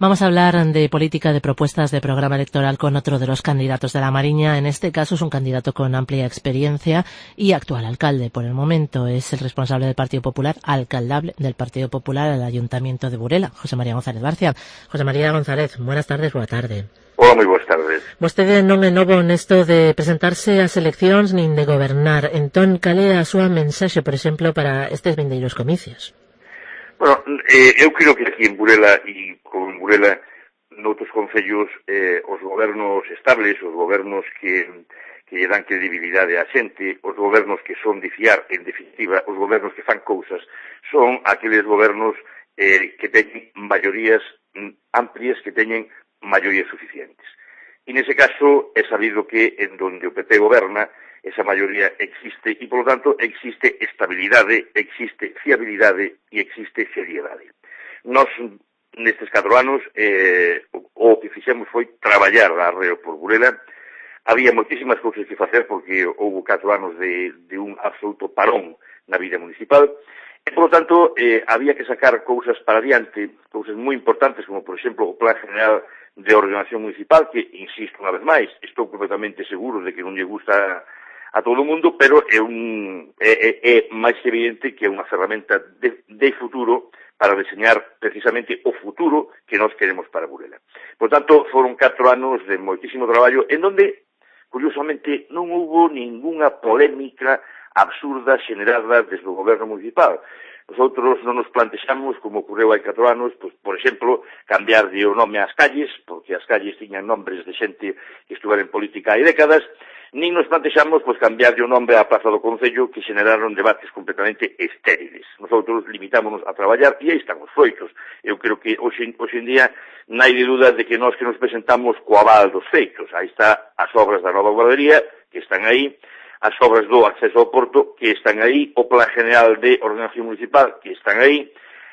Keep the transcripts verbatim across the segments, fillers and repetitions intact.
Vamos a hablar de política, de propuestas de programa electoral con otro de los candidatos de la Mariña. En este caso es un candidato con amplia experiencia y actual alcalde. Por el momento es el responsable del Partido Popular, alcaldable del Partido Popular al Ayuntamiento de Burela, José María González Barcia. José María González, buenas tardes, boa tarde. Hola, moi boas tardes. Vostede non é novo nesto de presentarse ás eleccións nin de gobernar. Entón, cal é a súa mensaxe, por exemplo, para estes vindeiros comicios? Bueno, eh, eu creo que aquí en Burela e con Burela noutros concellos eh, os gobernos estables, os gobernos que, que lle dan credibilidade á xente, os gobernos que son de fiar, en definitiva, os gobernos que fan cousas, son aqueles gobernos eh, que teñen maiorías amplias, que teñen maiorías suficientes. E nese caso é sabido que en donde o P P goberna, esa maioría existe e, polo tanto, existe estabilidade, existe fiabilidade e existe seriedade. Nós, nestes catro anos, eh, o que fixemos foi traballar arreo por Burela. Había moitísimas cousas que facer porque houve catro anos de, de un absoluto parón na vida municipal. E, polo tanto, eh, había que sacar cousas para adiante, cousas moi importantes, como, por exemplo, o Plan General de Ordenación Municipal, que, insisto unha vez máis, estou completamente seguro de que non lle gusta a todo o mundo, pero é, un, é, é, é máis evidente que é unha ferramenta de, de futuro para deseñar precisamente o futuro que nós queremos para Burela. Por tanto, foron catro anos de moitísimo traballo en donde, curiosamente, non houve ningunha polémica absurda xenerada desde o goberno municipal. Nosotros non nos plantexamos, como ocorreu hai catro anos, pues, por exemplo, cambiar de o nome ás calles, porque as calles tiñan nombres de xente que estuvera en política hai décadas, nin nos plantexamos pues, cambiar de o nome á Praza do Concello, que xeneraron debates completamente estériles. Nosotros limitámonos a traballar e aí están os feitos. Eu creo que hoxe, hoxe en día non hai de duda de que nós que nos presentamos co aval dos feitos. Aí está as obras da nova guardería, que están aí, as obras do acceso ao porto, que están aí, o Plan General de Ordenación Municipal, que están aí,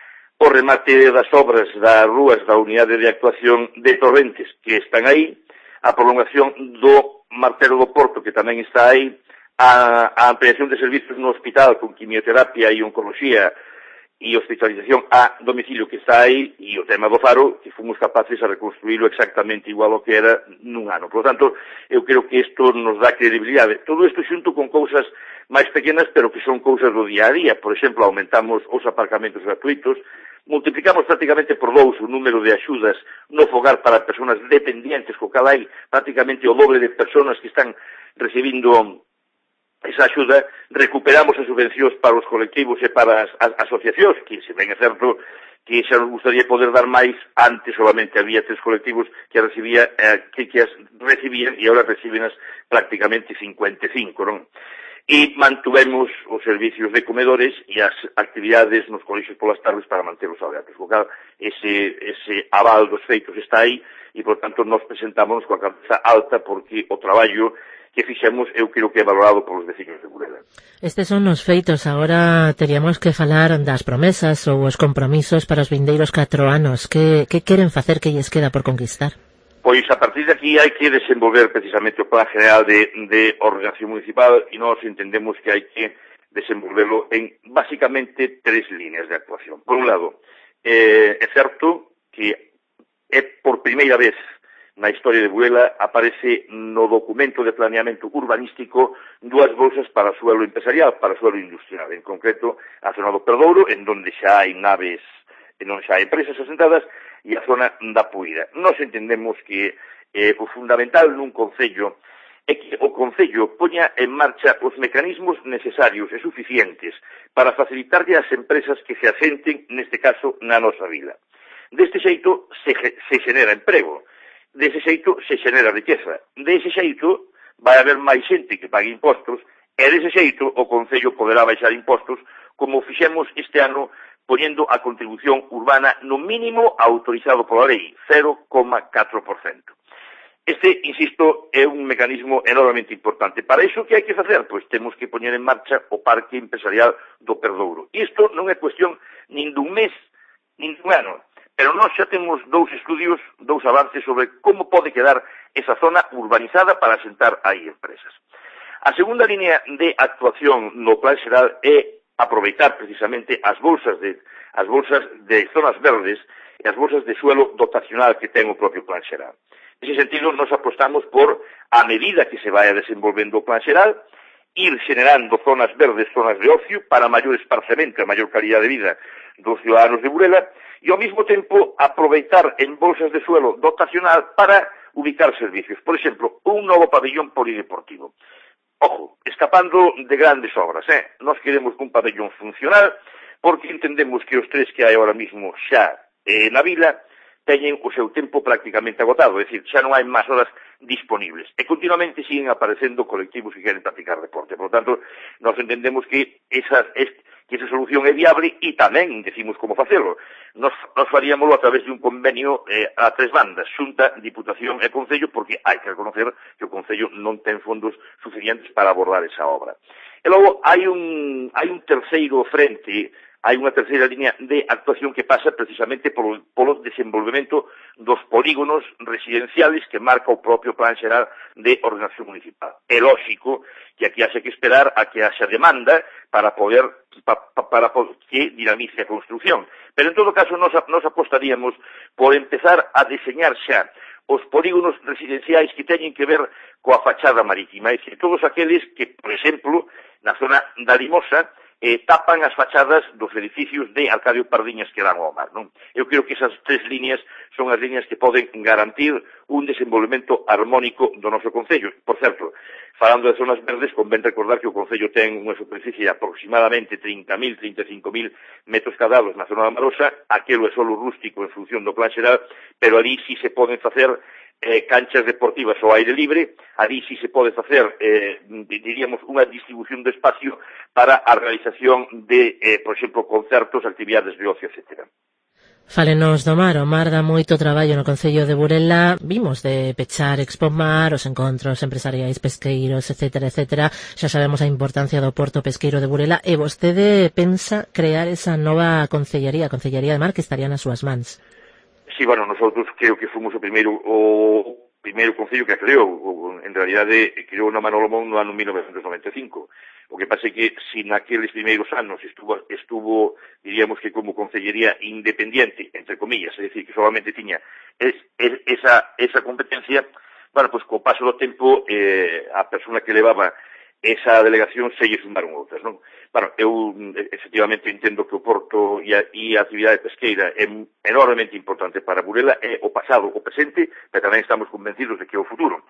o remate das obras das rúas da Unidade de Actuación de Torrentes, que están aí, a prolongación do Martelo do Porto, que tamén está aí, a, a ampliación de servizos no hospital con quimioterapia e oncoloxía e hospitalización a domicilio que está aí, e o tema do faro, que fomos capaces a reconstruílo exactamente igual ao que era nun ano. Por lo tanto, eu creo que isto nos dá credibilidade. Todo isto xunto con cousas máis pequenas, pero que son cousas do día a día. Por exemplo, aumentamos os aparcamentos gratuitos, multiplicamos prácticamente por dous o número de axudas no fogar para persoas dependientes, co cal hai prácticamente o doble de persoas que están recibindo esa axuda. Recuperamos as subvencións para os colectivos e para as, as asociacións, que se ben é certo que xa nos gustaría poder dar máis. Antes solamente había tres colectivos que recibía, eh, que, que as recibían e agora reciben prácticamente cincuenta e cinco, non? E mantuvemos os servicios de comedores e as actividades nos colexios polas tardes para manterlos abertos. O cal, ese, ese aval dos feitos está aí e, por tanto, nos presentamos coa cabeza alta porque o traballo que fixemos eu creo que é valorado polos vecinos de Burela. Estes son os feitos. Agora teríamos que falar das promesas ou os compromisos para os vindeiros catro anos. Que, que queren facer, que lles queda por conquistar? Pois a partir de aquí hai que desenvolver precisamente o Plan General de, de Ordenación Municipal e nós entendemos que hai que desenvolverlo en basicamente tres líneas de actuación. Por un lado, eh, é certo que é por primeira vez na historia de Burela aparece no documento de planeamento urbanístico dúas bolsas para suelo empresarial, para suelo industrial, en concreto a zona do Perdouro, en donde xa hai naves, en onde xa hai empresas asentadas, e a zona da Puida. Nós entendemos que eh, o fundamental nun concello é que o concello poña en marcha os mecanismos necesarios e suficientes para facilitarlle ás empresas que se asenten, neste caso, na nosa vila. Deste xeito se, se xenera emprego, dese xeito se xenera riqueza, dese xeito vai haber máis xente que pague impostos e dese xeito o concello poderá baixar impostos como fixemos este ano poñendo a contribución urbana no mínimo autorizado pola lei, cero coma catro por cento. Este, insisto, é un mecanismo enormemente importante. Para iso, que hai que facer? Pois temos que poñer en marcha o parque empresarial do Perdouro. Isto non é cuestión nin dun mes, nin dun ano, pero nós xa temos dous estudios, dous avances sobre como pode quedar esa zona urbanizada para asentar aí empresas. A segunda línea de actuación no Plan Xeral é aproveitar precisamente as bolsas de as bolsas de zonas verdes e as bolsas de suelo dotacional que ten o propio Plan Xeral. Nese sentido, nos apostamos por, a medida que se vai desenvolvendo o Plan Xeral, ir generando zonas verdes, zonas de ocio, para maior esparcemento e maior calidad de vida dos ciudadanos de Burela, e ao mesmo tempo aproveitar en bolsas de suelo dotacional para ubicar servicios. Por exemplo, un novo pabellón polideportivo. Ojo, escapando de grandes obras, eh? Nos queremos un pabellón funcional, porque entendemos que os tres que hai ahora mismo xa eh, na vila teñen o seu tempo prácticamente agotado, é dicir, xa non hai máis horas disponibles. E continuamente siguen aparecendo colectivos que queren practicar deporte. Por lo tanto, nos entendemos que esa, que esa solución é viable e tamén decimos como facelo. Nos, nos faríamoslo a través de un convenio eh, a tres bandas, Xunta, Diputación e Concello, porque hai que reconocer que o Concello non ten fondos suficientes para abordar esa obra. E logo, hai un, hai un terceiro frente, hai unha terceira línea de actuación que pasa precisamente polo, polo desenvolvemento dos polígonos residenciales que marca o propio Plan Xeral de Ordenación Municipal. É lógico que aquí haxe que esperar a que haxa demanda para poder pa, pa, para que dinamice a construcción. Pero en todo caso nos, nos apostaríamos por empezar a deseñar xa os polígonos residenciais que teñen que ver coa fachada marítima, é dicir, todos aqueles que, por exemplo, na zona da Limosa, eh, tapan as fachadas dos edificios de Arcadio Pardiñas que dan ao mar, non? Eu creo que esas tres líneas son as líneas que poden garantir un desenvolvemento armónico do noso Concello. Por certo, falando de zonas verdes, convén recordar que o Concello ten unha superficie de aproximadamente trinta mil, trinta e cinco mil metros cadrados na zona da Marosa, aquelo é solo rústico en función do Plan Xeral, pero ali sí se poden facer Eh, canchas deportivas ao aire libre, ali sí se pode facer, eh, diríamos, unha distribución de espacio para a realización de, eh, por exemplo, concertos, actividades de ocio, etcétera. Fálenos do mar, o mar dá moito traballo no Concello de Burela, vimos de pechar Expo Mar, os encontros empresariais pesqueiros, etcétera, etcétera, xa sabemos a importancia do Porto Pesqueiro de Burela, e vostede pensa crear esa nova concellaría, a Concellaría de Mar, que estaría nas súas mans. Sí, bueno, nosotros creo que fomos o primeiro o primeiro concello que a creou, o, en realidade creou na Manolo Mon no ano mil novecentos noventa e cinco. O que pasa é que si naqueles primeiros anos estuvo, estuvo, diríamos que como concellería independiente, entre comillas, é dicir, que solamente tiña es, es, esa, esa competencia, bueno, pues co paso do tempo eh, a persona que levaba esa delegación se lle sumaron outras, non? Bueno, eu efectivamente entendo que o porto e a, e a actividade pesqueira é enormemente importante para Burela, é o pasado, o presente, pero tamén estamos convencidos de que é o futuro.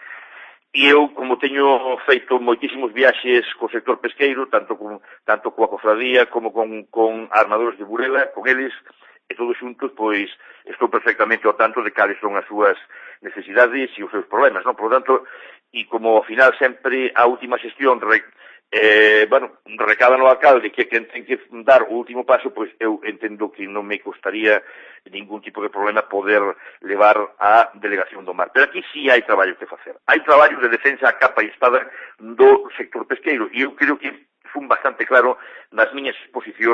E eu, como teño feito moitísimos viaxes co sector pesqueiro, tanto con tanto coa cofradía como con, con armadores de Burela, con eles, e todos xuntos, pois, estou perfectamente ao tanto de cales son as súas necesidades e os seus problemas, non? Por lo tanto, e como ao final sempre a última xestión re, eh, bueno, recada no alcalde que quen ten que dar o último paso, pois eu entendo que non me costaría ningún tipo de problema poder levar a delegación do mar. Pero aquí sí hai traballo que facer. Hai traballo de defensa a capa e espada do sector pesqueiro, e eu creo que fun bastante claro nas miñas exposicións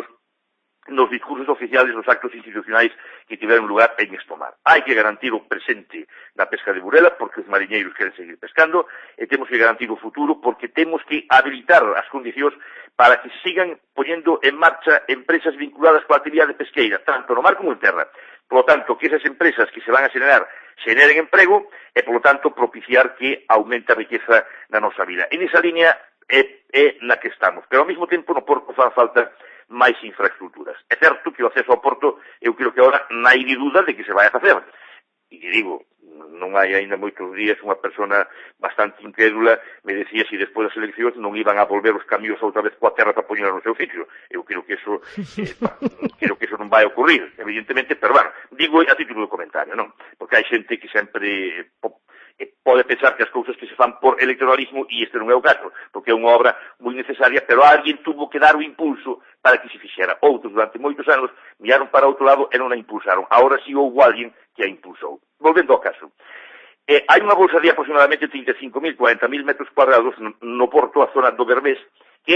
nos discursos oficiales dos actos institucionais que tiveron lugar en Expo Mar. Hai que garantir o presente da pesca de Burela porque os mariñeiros queren seguir pescando, e temos que garantir o futuro porque temos que habilitar as condicións para que sigan poñendo en marcha empresas vinculadas coa actividade pesqueira, tanto no mar como en terra. Por lo tanto, que esas empresas que se van a xenerar xeneren emprego e, por lo tanto, propiciar que aumente a riqueza na nosa vida. En esa línea é, é na que estamos. Pero, ao mesmo tempo, no porto fan falta máis infraestructuras. É certo que o acceso ao porto, eu creo que agora non hai dúda de que se vai a facer. E digo, non hai aínda moitos días unha persona bastante incrédula me decía se si despois das eleccións non iban a volver os camións outra vez coa terra para poñer no seu sitio. Eu creo que eso eh, creo que eso non vai a ocurrir, evidentemente, pero bueno, digo a título de comentario, non? Porque hai xente que sempre pode pensar que as cousas que se fan por electoralismo, e este non é o caso, porque é unha obra moi necesaria, pero alguén tuvo que dar o impulso para que se fixera. Outros, durante moitos anos, miraron para outro lado e non a impulsaron. Ahora si houve alguén que a impulsou. Volvendo ao caso. Eh, hai unha bolsa de aproximadamente trinta e cinco mil, cuarenta mil metros cuadrados no, no porto, a zona do Berbés, que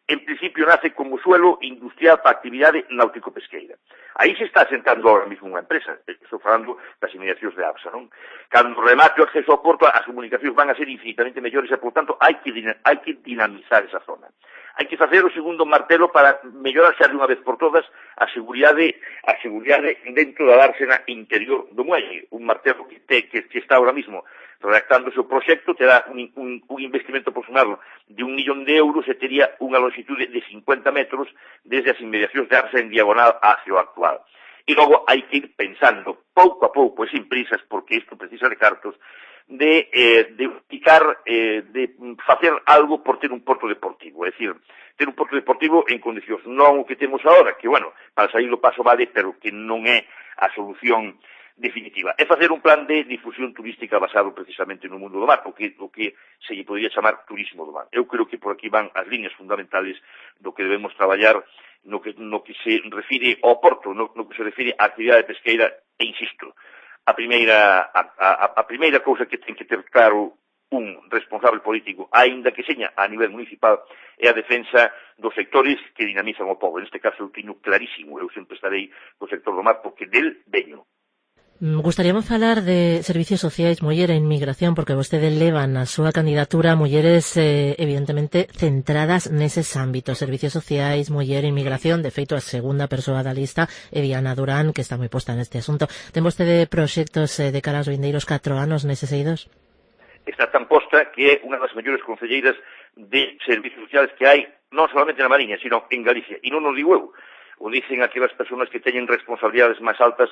en principio nace como suelo industrial para a actividade náutico-pesqueira. Aí se está asentando ahora mesmo unha empresa, estou falando das inmediacións de APSA, non? Cando remate o acceso ao porto, as comunicacións van a ser infinitamente mellores e, por tanto, hai que, hai que dinamizar esa zona. Hai que facer o segundo martelo para mellorar xa de unha vez por todas a seguridade, a seguridade dentro da dársena interior do muelle. Un martelo que, te, que, que está ahora mismo redactándose o proxecto, terá un, un, un investimento aproximado de un millón de euros e tería unha longitude de cincuenta metros desde as inmediacións de Arsa en diagonal hacia o actual. E logo hai que ir pensando, pouco a pouco, e sin prisas, porque isto precisa de cartos, de, eh, de picar, eh, de facer algo por ter un porto deportivo, é dicir, ter un porto deportivo en condicións, non o que temos agora, que, bueno, para sair do paso vale, pero que non é a solución definitiva. É facer un plan de difusión turística basado precisamente no mundo do mar, o que, o que se lle podría chamar turismo do mar. Eu creo que por aquí van as líneas fundamentales do que debemos traballar no que, no que se refire ao porto, no, no que se refire á actividade pesqueira, e insisto, a primeira, a, a, a primeira cousa que ten que ter claro un responsable político, aínda que seña a nivel municipal, é a defensa dos sectores que dinamizan o povo. En este caso eu teño clarísimo, eu sempre estarei co sector do mar, porque del veño. Gustaríame falar de servicios sociais, muller e inmigración, porque vostede leva na súa candidatura mulleres eh, evidentemente centradas neses ámbitos, servicios sociais, muller e inmigración. De feito, a segunda persoa da lista é Diana Durán, que está moi posta neste asunto. Ten vostede proxectos eh, de cara aos vindeiros catro anos neses eidos? Está tan posta que é unha das mellores concelleiras de servicios sociales que hai, non solamente na Mariña, sino en Galicia. E non o digo eu, o dicen aquelas persoas que teñen responsabilidades máis altas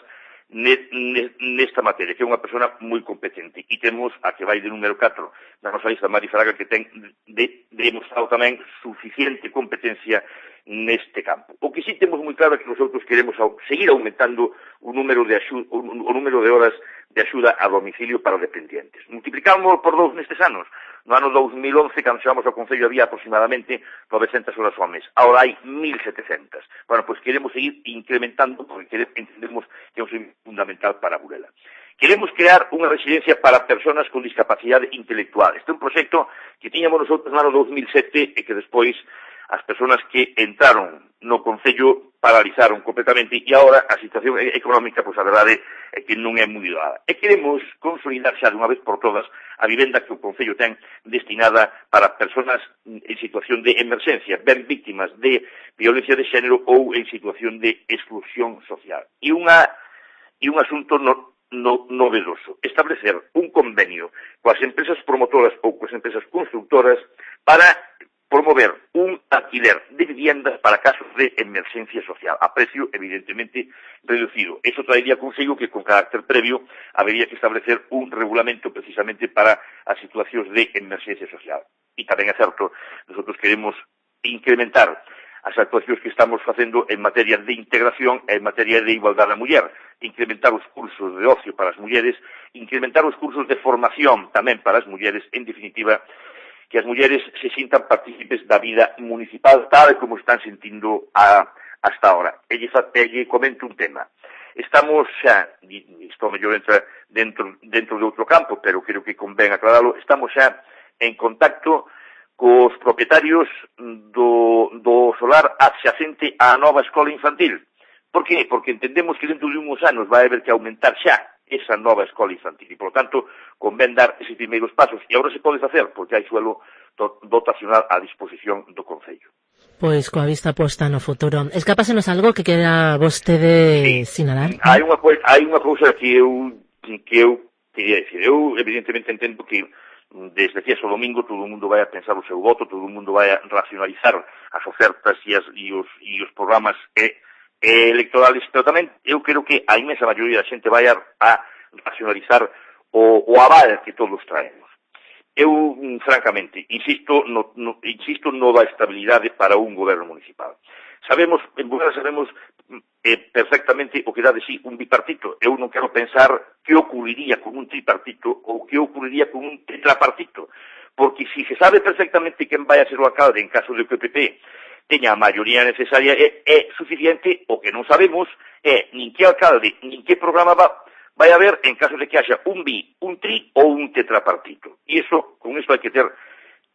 nesta materia, que é unha persona moi competente. E temos a que vai de número catro da nosa lista, Mari Fraga, que ten de, demostrado tamén suficiente competencia neste campo. O que sí temos moi claro é que nosotros queremos seguir aumentando o número de axuda, o número de horas de axuda a domicilio para os dependientes. Multiplicámoslo por dous nestes anos. No ano dos mil once, cando chegamos ao Concello, había aproximadamente novecentas horas ao mes. Ahora hai mil setecentas. Bueno, pois queremos seguir incrementando, porque entendemos que é un servicio fundamental para Burela. Queremos crear unha residencia para persoas con discapacidade intelectual. Este é un proxecto que tiñamos nosotros no ano dos mil sete e que despois as persoas que entraron no Concello paralizaron completamente e agora a situación económica, pois a verdade é que non é moi doada. E queremos consolidar xa de unha vez por todas a vivenda que o Concello ten destinada para persoas en situación de emerxencia, ben víctimas de violencia de xénero ou en situación de exclusión social. E unha e un asunto no, no, novedoso, establecer un convenio coas empresas promotoras ou coas empresas constructoras para promover un alquiler de viviendas para casos de emerxencia social, a precio evidentemente reducido. Eso traería consigo que con carácter previo habería que establecer un regulamento precisamente para as situacións de emerxencia social. E tamén é certo, nosotros queremos incrementar as actuacións que estamos facendo en materia de integración e en materia de igualdade da muller, incrementar os cursos de ocio para as mulleres, incrementar os cursos de formación tamén para as mulleres, en definitiva, que as mulleres se sintan partícipes da vida municipal tal como están sentindo a, hasta ahora. E lle, e lle comento un tema. Estamos xa, isto mellor entra dentro, dentro de outro campo, pero creo que convén aclaralo, estamos xa en contacto cos propietarios do, do solar adxacente á nova escola infantil. Por qué? Porque entendemos que dentro de uns anos vai haber que aumentar xa esa nova escola infantil e, por lo tanto, convén dar eses primeiros pasos. E agora se pode facer, porque hai suelo dotacional a disposición do Concello. Pois coa vista posta no futuro. Escápasenos algo que quera vostede sí. sinalar? Hai unha, hai unha cousa que eu, que eu quería decir. Eu, evidentemente, entendo que desde aquí ao domingo todo o mundo vai a pensar o seu voto, todo o mundo vai a racionalizar as ofertas e, as, e, os, e os programas e electorales, pero tamén eu creo que a inmensa maioría da xente vai a, a racionalizar o, o aval que todos traemos. Eu, francamente, insisto no, no, insisto no da estabilidade para un goberno municipal. Sabemos, en Burela sabemos eh, perfectamente o que dá de sí un bipartito. Eu non quero pensar que ocurriría con un tripartito ou que ocurriría con un tetrapartito, porque si se sabe perfectamente quen vai a ser o alcalde en caso de que o P P teña a maioría necesaria, é, é suficiente. O que non sabemos é nin que alcalde, nin que programa va, vai haber en caso de que haxa un bi, un tri ou un tetrapartito. E iso, con iso hai que ter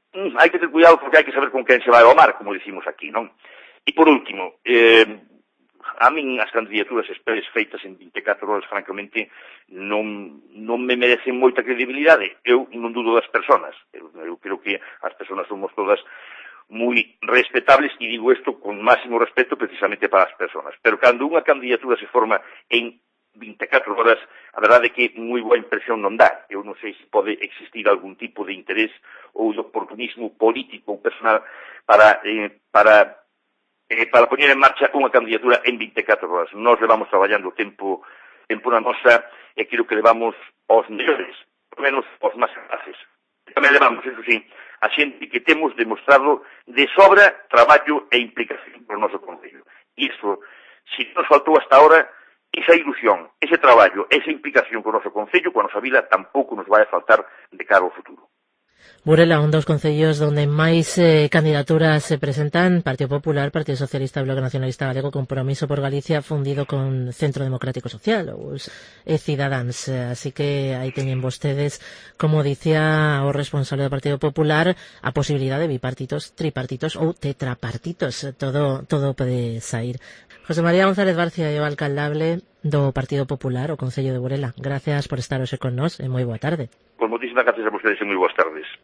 mm, hai que ter cuidado porque hai que saber con quen se vai ao mar, como dicimos aquí, non? E por último, eh, a min as candidaturas express feitas en vinte e catro horas, francamente, non, non me merecen moita credibilidade. Eu non dudo das personas. Eu, eu creo que as personas somos todas moi respetables, e digo isto con máximo respeto precisamente para as personas. Pero cando unha candidatura se forma en vinte e catro horas, a verdade é que moi boa impresión non dá. Eu non sei se pode existir algún tipo de interés ou de oportunismo político ou personal para, eh, para, eh, para poñer en marcha unha candidatura en vinte e catro horas. Nós levamos traballando tempo, tempo na nosa, e creo que levamos aos mellores, por menos aos máis capaces. Tamén levamos, eso sí, a xente que temos demostrado de sobra traballo e implicación por o noso Concello. Iso, se nos faltou hasta ahora, esa ilusión, ese traballo, esa implicación por o noso Concello, coa nosa vila, tampouco nos vai a faltar de cara ao futuro. Burela, un dos concellos donde máis eh, candidaturas se presentan, Partido Popular, Partido Socialista, Bloque Nacionalista Galego, Compromiso por Galicia, fundido con Centro Democrático Social, os e Cidadáns. Así que aí teñen vostedes, como dicía o responsable do Partido Popular, a posibilidade de bipartitos, tripartitos ou tetrapartitos. Todo, todo pode sair. José María González Barcia, o alcaldable do Partido Popular, o Concello de Burela. Gracias por estar hoxe con nós e moi boa tarde. Pues moitísimas gracias a vostedes e moi boas tardes.